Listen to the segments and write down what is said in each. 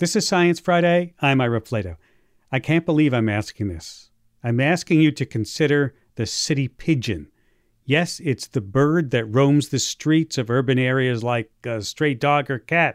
This is Science Friday. I'm Ira Flatow. I can't believe I'm asking this. I'm asking you to consider the city pigeon. Yes, it's the bird that roams the streets of urban areas like a stray dog or cat.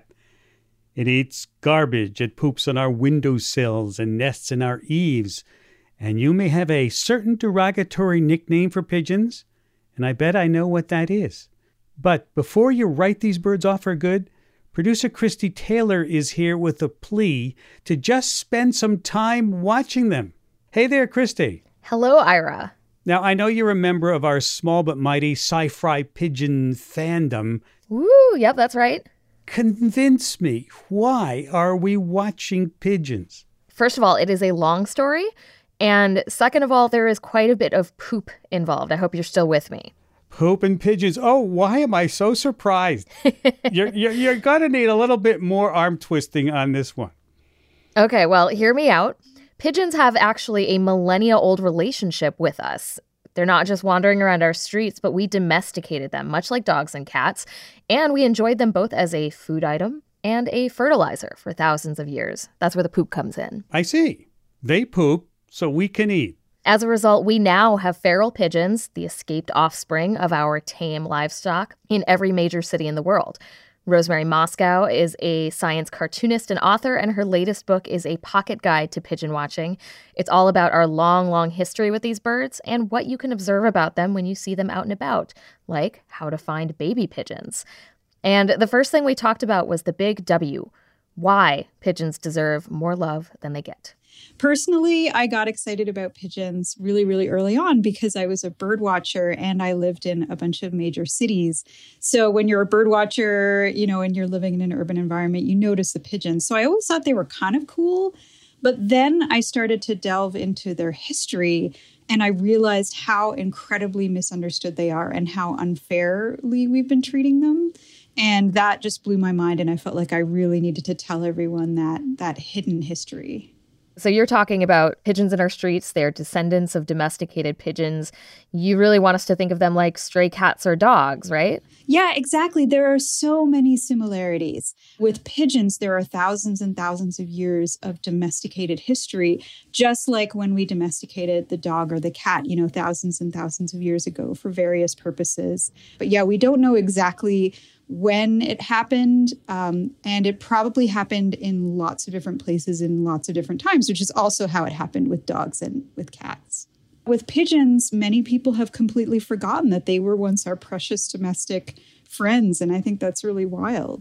It eats garbage, it poops on our windowsills and nests in our eaves. And you may have a certain derogatory nickname for pigeons, and I bet I know what that is. But before you write these birds off for good, producer Christy Taylor is here with a plea to just spend some time watching them. Hey there, Christy. Hello, Ira. Now, I know you're a member of our small but mighty sci-fi pigeon fandom. Woo, yep, that's right. Convince me, why are we watching pigeons? First of all, it is a long story. And second of all, there is quite a bit of poop involved. I hope you're still with me. Poop and pigeons. Oh, why am I so surprised? You're going to need a little bit more arm twisting on this one. Okay, well, hear me out. Pigeons have actually a millennia-old relationship with us. They're not just wandering around our streets, but we domesticated them, much like dogs and cats. And we enjoyed them both as a food item and a fertilizer for thousands of years. That's where the poop comes in. I see. They poop so we can eat. As a result, we now have feral pigeons, the escaped offspring of our tame livestock, in every major city in the world. Rosemary Moscow is a science cartoonist and author, and her latest book is a pocket guide to pigeon watching. It's all about our long, long history with these birds and what you can observe about them when you see them out and about, like how to find baby pigeons. And the first thing we talked about was the big W, why pigeons deserve more love than they get. Personally, I got excited about pigeons really, really early on because I was a bird watcher and I lived in a bunch of major cities. So when you're a bird watcher, and you're living in an urban environment, you notice the pigeons. So I always thought they were kind of cool. But then I started to delve into their history and I realized how incredibly misunderstood they are and how unfairly we've been treating them. And that just blew my mind. And I felt like I really needed to tell everyone that hidden history. So you're talking about pigeons in our streets. They're descendants of domesticated pigeons. You really want us to think of them like stray cats or dogs, right? Yeah, exactly. There are so many similarities. With pigeons, there are thousands and thousands of years of domesticated history, just like when we domesticated the dog or the cat, thousands and thousands of years ago for various purposes. But yeah, we don't know exactly when it happened, and it probably happened in lots of different places in lots of different times, which is also how it happened with dogs and with cats. With pigeons, many people have completely forgotten that they were once our precious domestic friends, and I think that's really wild.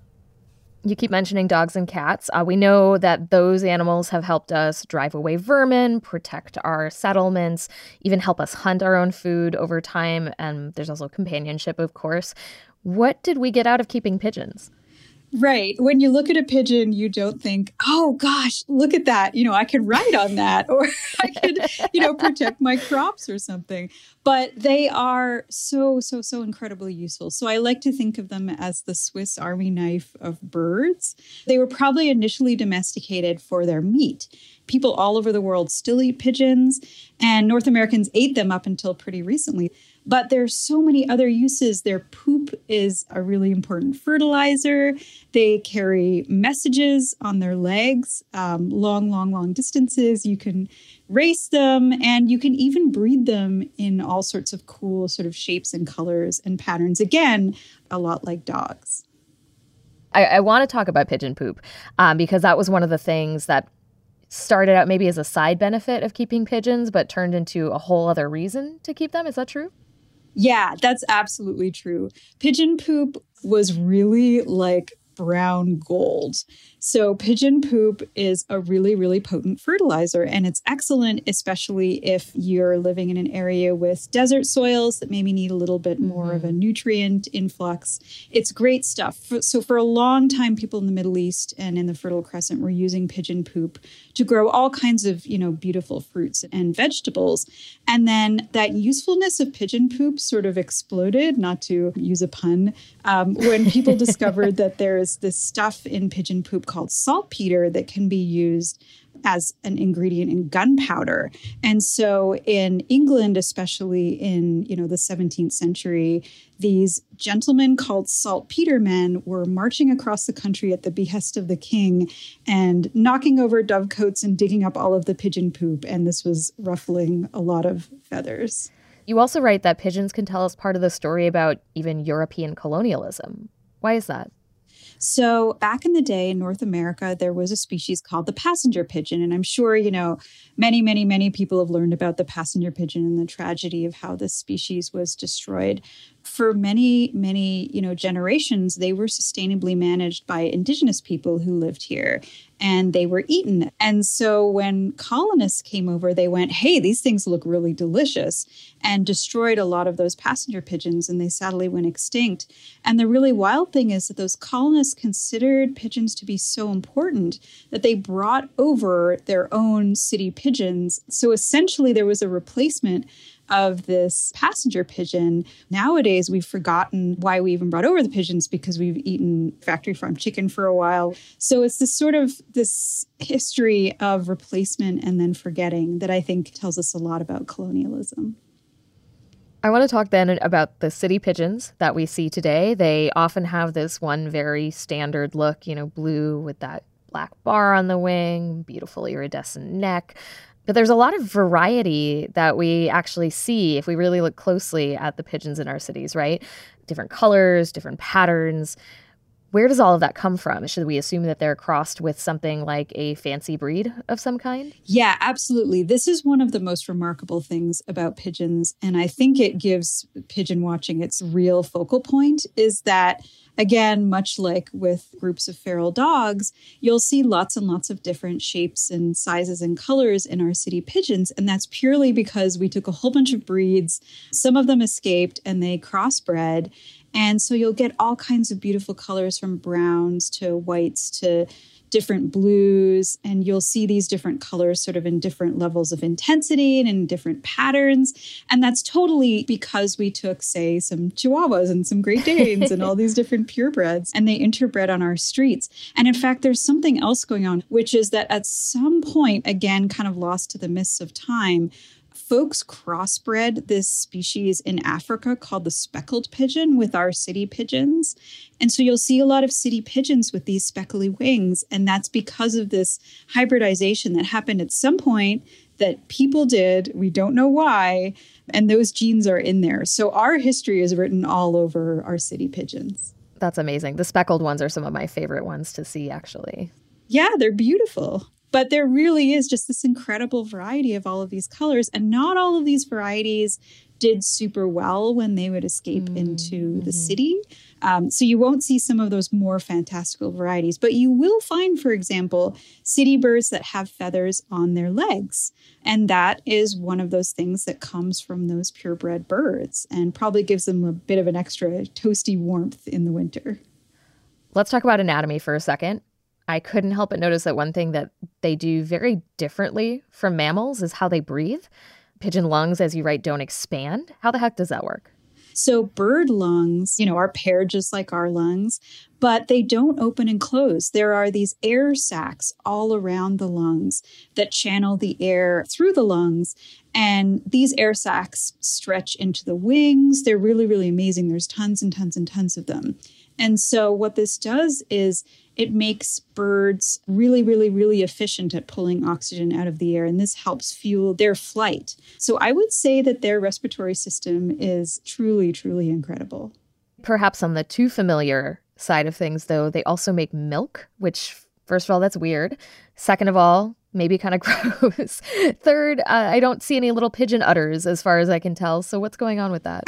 You keep mentioning dogs and cats. We know that those animals have helped us drive away vermin, protect our settlements, even help us hunt our own food over time, and there's also companionship, of course. What did we get out of keeping pigeons? Right. When you look at a pigeon, you don't think, oh, gosh, look at that. I could ride on that or I could, protect my crops or something. But they are so incredibly useful. So I like to think of them as the Swiss Army knife of birds. They were probably initially domesticated for their meat. People all over the world still eat pigeons, and North Americans ate them up until pretty recently. But there's so many other uses. Their poop is a really important fertilizer. They carry messages on their legs, long distances. You can race them, and you can even breed them in all sorts of cool sort of shapes and colors and patterns. Again, a lot like dogs. I want to talk about pigeon poop because that was one of the things that started out maybe as a side benefit of keeping pigeons, but turned into a whole other reason to keep them. Is that true? Yeah, that's absolutely true. Pigeon poop was really like brown gold. So pigeon poop is a really, really potent fertilizer, and it's excellent, especially if you're living in an area with desert soils that maybe need a little bit more of a nutrient influx. It's great stuff. So for a long time, people in the Middle East and in the Fertile Crescent were using pigeon poop to grow all kinds of, beautiful fruits and vegetables. And then that usefulness of pigeon poop sort of exploded, not to use a pun, when people discovered that there's this stuff in pigeon poop called saltpeter that can be used as an ingredient in gunpowder. And so in England, especially in, the 17th century, these gentlemen called saltpeter men were marching across the country at the behest of the king and knocking over dovecotes and digging up all of the pigeon poop. And this was ruffling a lot of feathers. You also write that pigeons can tell us part of the story about even European colonialism. Why is that? So back in the day in North America, there was a species called the passenger pigeon. And I'm sure, many, many, many people have learned about the passenger pigeon and the tragedy of how this species was destroyed. For many, many, generations, they were sustainably managed by indigenous people who lived here, and they were eaten. And so when colonists came over, they went, hey, these things look really delicious, and destroyed a lot of those passenger pigeons, and they sadly went extinct. And the really wild thing is that those colonists considered pigeons to be so important that they brought over their own city pigeons. So essentially there was a replacement of this passenger pigeon. Nowadays, we've forgotten why we even brought over the pigeons because we've eaten factory farm chicken for a while. So it's this history of replacement and then forgetting that I think tells us a lot about colonialism. I want to talk then about the city pigeons that we see today. They often have this one very standard look, blue with that black bar on the wing, beautiful iridescent neck. But there's a lot of variety that we actually see if we really look closely at the pigeons in our cities, right? Different colors, different patterns. Where does all of that come from? Should we assume that they're crossed with something like a fancy breed of some kind? Yeah, absolutely. This is one of the most remarkable things about pigeons. And I think it gives pigeon watching its real focal point is that, again, much like with groups of feral dogs, you'll see lots and lots of different shapes and sizes and colors in our city pigeons. And that's purely because we took a whole bunch of breeds. Some of them escaped and they crossbred. And so you'll get all kinds of beautiful colors from browns to whites to different blues. And you'll see these different colors sort of in different levels of intensity and in different patterns. And that's totally because we took, say, some Chihuahuas and some Great Danes and all these different purebreds, and they interbred on our streets. And in fact, there's something else going on, which is that at some point, again, kind of lost to the mists of time, folks crossbred this species in Africa called the speckled pigeon with our city pigeons. And so you'll see a lot of city pigeons with these speckly wings. And that's because of this hybridization that happened at some point that people did. We don't know why. And those genes are in there. So our history is written all over our city pigeons. That's amazing. The speckled ones are some of my favorite ones to see, actually. Yeah, they're beautiful. But there really is just this incredible variety of all of these colors. And not all of these varieties did super well when they would escape into the city. So you won't see some of those more fantastical varieties. But you will find, for example, city birds that have feathers on their legs. And that is one of those things that comes from those purebred birds and probably gives them a bit of an extra toasty warmth in the winter. Let's talk about anatomy for a second. I couldn't help but notice that one thing that they do very differently from mammals is how they breathe. Pigeon lungs, as you write, don't expand. How the heck does that work? So bird lungs, are paired just like our lungs, but they don't open and close. There are these air sacs all around the lungs that channel the air through the lungs. And these air sacs stretch into the wings. They're really, really amazing. There's tons and tons and tons of them. And so what this does is it makes birds really, really, really efficient at pulling oxygen out of the air. And this helps fuel their flight. So I would say that their respiratory system is truly, truly incredible. Perhaps on the too familiar side of things, though, they also make milk, which, first of all, that's weird. Second of all, maybe kind of gross. Third, I don't see any little pigeon udders as far as I can tell. So what's going on with that?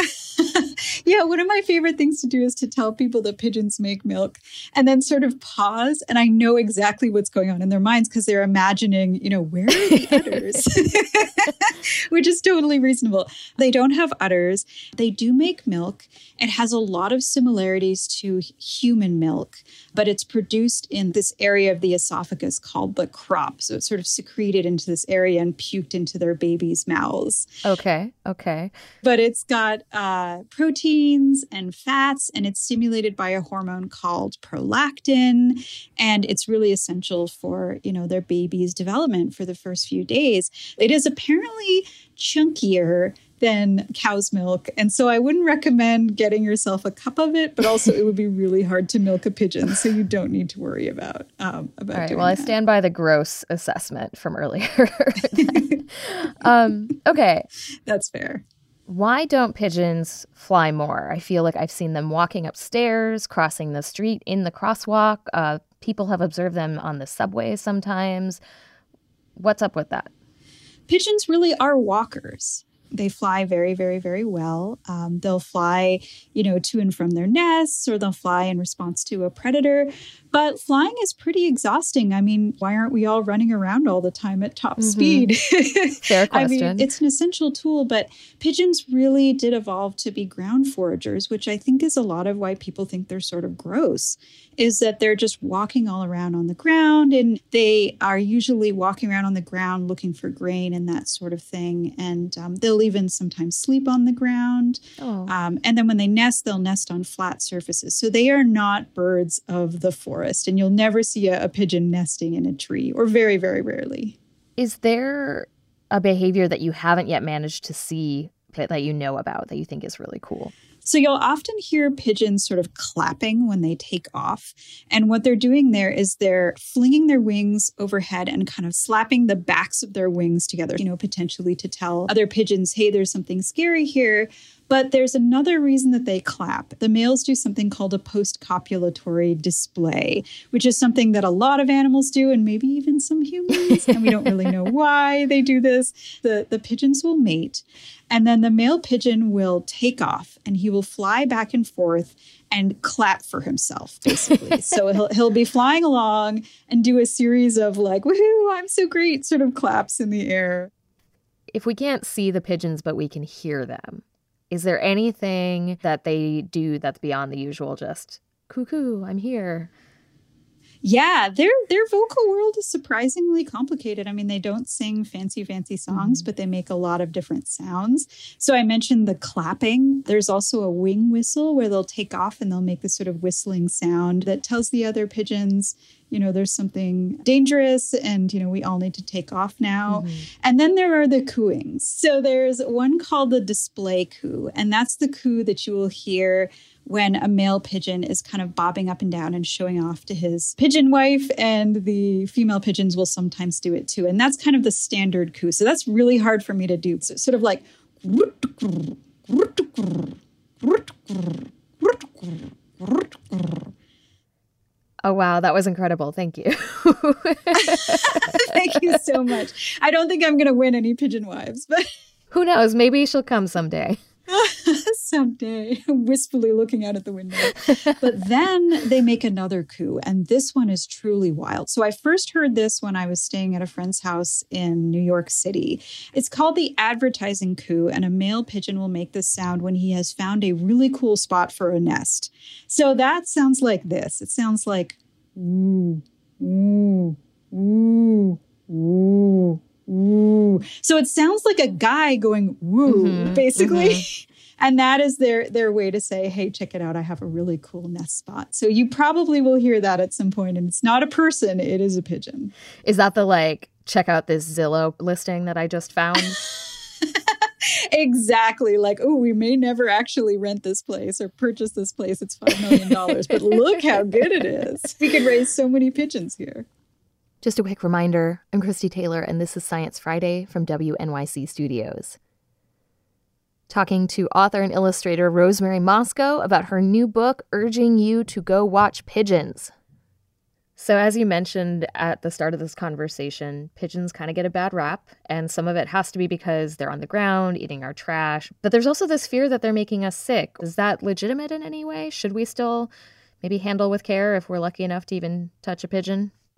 Yeah, one of my favorite things to do is to tell people that pigeons make milk and then sort of pause. And I know exactly what's going on in their minds because they're imagining, where are the udders? Which is totally reasonable. They don't have udders. They do make milk. It has a lot of similarities to human milk, but it's produced in this area of the esophagus called the crop. So it's sort of secreted into this area and puked into their babies' mouths. Okay. But it's got protein proteins and fats, and it's stimulated by a hormone called prolactin. And it's really essential for, their baby's development for the first few days. It is apparently chunkier than cow's milk. And so I wouldn't recommend getting yourself a cup of it, but also it would be really hard to milk a pigeon. So you don't need to worry about All right. doing Well, I that. stand by the gross assessment from earlier. Okay. That's fair. Why don't pigeons fly more? I feel like I've seen them walking upstairs, crossing the street in the crosswalk. People have observed them on the subway sometimes. What's up with that? Pigeons really are walkers. They fly very, very, very well. They'll fly, to and from their nests, or they'll fly in response to a predator. But flying is pretty exhausting. I mean, why aren't we all running around all the time at top speed? Fair question. I mean, it's an essential tool, but pigeons really did evolve to be ground foragers, which I think is a lot of why people think they're sort of gross, is that they're just walking all around on the ground, and they are usually walking around on the ground looking for grain and that sort of thing. And they'll even sometimes sleep on the ground. Oh. And then when they nest, they'll nest on flat surfaces. So they are not birds of the forest, and you'll never see a pigeon nesting in a tree, or very, very rarely. Is there a behavior that you haven't yet managed to see that you know about that you think is really cool? So you'll often hear pigeons sort of clapping when they take off. And what they're doing there is they're flinging their wings overhead and kind of slapping the backs of their wings together, potentially to tell other pigeons, hey, there's something scary here. But there's another reason that they clap. The males do something called a post-copulatory display, which is something that a lot of animals do, and maybe even some humans, and we don't really know why they do this. The pigeons will mate, and then the male pigeon will take off, and he will fly back and forth and clap for himself, basically. So he'll be flying along and do a series of like, woohoo, I'm so great, sort of claps in the air. If we can't see the pigeons, but we can hear them, is there anything that they do that's beyond the usual, just cuckoo, I'm here? Yeah, their vocal world is surprisingly complicated. I mean, they don't sing fancy songs, but they make a lot of different sounds. So I mentioned the clapping. There's also a wing whistle where they'll take off and they'll make this sort of whistling sound that tells the other pigeons, there's something dangerous and, we all need to take off now. And then there are the cooings. So there's one called the display coo, and that's the coo that you will hear when a male pigeon is kind of bobbing up and down and showing off to his pigeon wife, and the female pigeons will sometimes do it too. And that's kind of the standard coo. So that's really hard for me to do. So it's sort of like... Oh, wow. That was incredible. Thank you. Thank you so much. I don't think I'm going to win any pigeon wives, but... Who knows? Maybe she'll come someday. Someday, wistfully looking out at the window. But then they make another coo, and this one is truly wild. So I first heard this when I was staying at a friend's house in New York City. It's called the advertising coo, and a male pigeon will make this sound when he has found a really cool spot for a nest. So that sounds like this. It sounds like ooh, ooh, ooh, ooh. Ooh. So it sounds like a guy going woo, basically. And that is their way to say, hey, check it out. I have a really cool nest spot. So you probably will hear that at some point. And it's not a person. It is a pigeon. Is that the check out this Zillow listing that I just found? Exactly. Like, oh, we may never actually rent this place or purchase this place. It's $5 million. But look how good it is. We could raise so many pigeons here. Just a quick reminder, I'm Christy Taylor, and this is Science Friday from WNYC Studios. Talking to author and illustrator Rosemary Moscow about her new book, urging you to go watch pigeons. So as you mentioned at the start of this conversation, pigeons kind of get a bad rap, and some of it has to be because they're on the ground eating our trash. But there's also this fear that they're making us sick. Is that legitimate in any way? Should we still maybe handle with care if we're lucky enough to even touch a pigeon?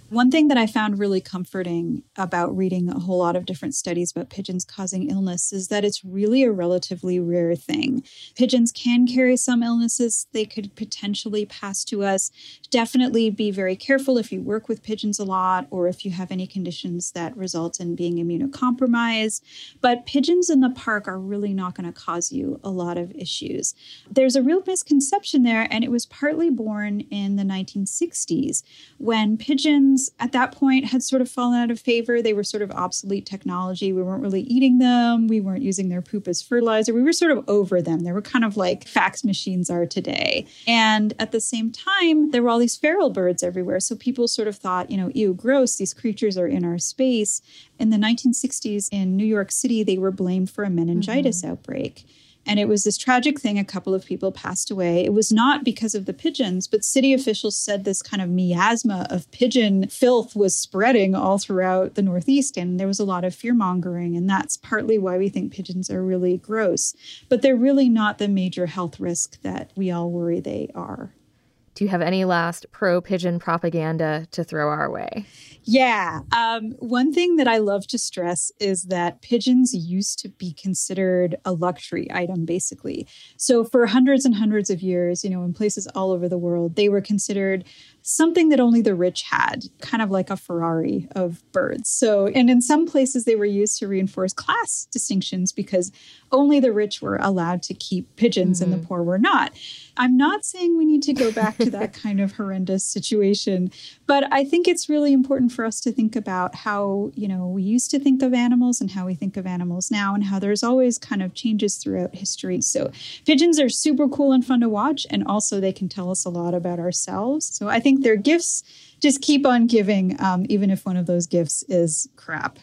One thing that I found really comforting about reading a whole lot of different studies about pigeons causing illness is that it's really a relatively rare thing. Pigeons can carry some illnesses they could potentially pass to us. Definitely be very careful if you work with pigeons a lot or if you have any conditions that result in being immunocompromised. But pigeons in the park are really not going to cause you a lot of issues. There's a real misconception there, and it was partly born in the 1960s when pigeons at that point had sort of fallen out of favor. They were sort of obsolete technology. We weren't really eating them. We weren't using their poop as fertilizer. We were sort of over them. They were kind of like fax machines are today. And at the same time, there were all these feral birds everywhere. So people sort of thought, ew, gross, these creatures are in our space. In the 1960s in New York City, they were blamed for a meningitis outbreak. And it was this tragic thing. A couple of people passed away. It was not because of the pigeons, but city officials said this kind of miasma of pigeon filth was spreading all throughout the Northeast. And there was a lot of fear mongering. And that's partly why we think pigeons are really gross. But they're really not the major health risk that we all worry they are. Do you have any last pro-pigeon propaganda to throw our way? Yeah. One thing that I love to stress is that pigeons used to be considered a luxury item, basically. So for hundreds and hundreds of years, in places all over the world, they were considered something that only the rich had, kind of like a Ferrari of birds. So, and in some places they were used to reinforce class distinctions because only the rich were allowed to keep pigeons and the poor were not. I'm not saying we need to go back to that kind of horrendous situation, but I think it's really important for us to think about how, we used to think of animals and how we think of animals now and how there's always kind of changes throughout history. So pigeons are super cool and fun to watch, and also they can tell us a lot about ourselves. So I think their gifts just keep on giving, even if one of those gifts is crap.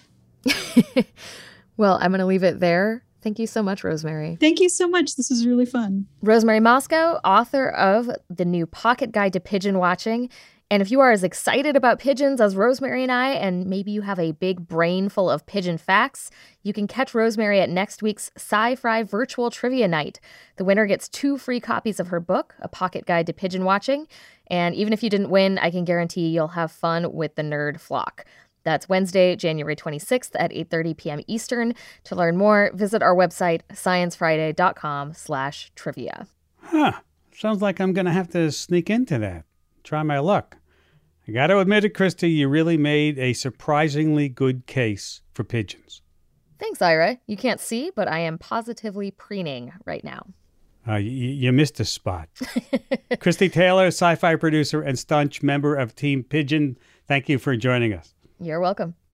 Well, I'm going to leave it there. Thank you so much, Rosemary. Thank you so much. This is really fun. Rosemary Moscow, author of the new Pocket Guide to Pigeon Watching. And if you are as excited about pigeons as Rosemary and I, and maybe you have a big brain full of pigeon facts, you can catch Rosemary at next week's Sci-Fi Virtual Trivia Night. The winner gets 2 free copies of her book, A Pocket Guide to Pigeon Watching. And even if you didn't win, I can guarantee you'll have fun with the nerd flock. That's Wednesday, January 26th at 8:30 p.m. Eastern. To learn more, visit our website, sciencefriday.com/trivia. Sounds like I'm going to have to sneak into that. Try my luck. I got to admit it, Christy, you really made a surprisingly good case for pigeons. Thanks, Ira. You can't see, but I am positively preening right now. You missed a spot. Christy Taylor, sci-fi producer and staunch member of Team Pigeon, thank you for joining us. You're welcome.